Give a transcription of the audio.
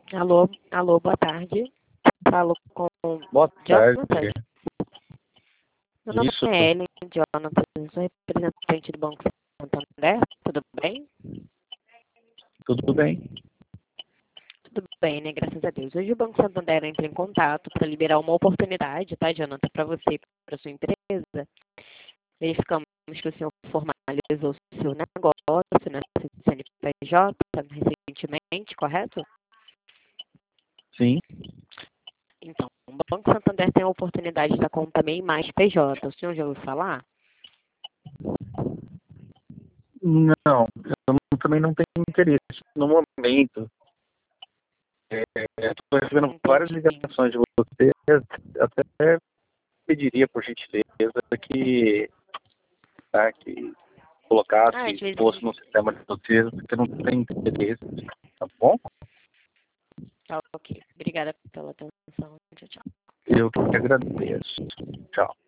Alô, alô, boa tarde. Falo com Boa Jonathan. tarde. Meu nome Isso, é Ellen Jonathan, sou representante do Banco Santander. Tudo bem? tudo bem? Tudo bem, né? Graças a Deus. Hoje o Banco Santander entra em contato para liberar uma oportunidade, tá, Jonathan, para você e para sua empresa. Verificamos que o senhor formalizou o seu negócio na CNPJ recentemente, correto? Sim. Então, o Banco Santander tem a oportunidade da conta MEI mais PJ. O senhor já ouviu falar? Não, também não tenho interesse no momento. Estou recebendo várias Entendi. ligações de você. Até pediria, por gentileza, que Ah, de colocasse, vez fosse em... no sistema de vocês, porque eu não tenho interesse, tá bom? Tá, ok. Obrigada pela atenção. Tchau, tchau. Eu que agradeço. Tchau.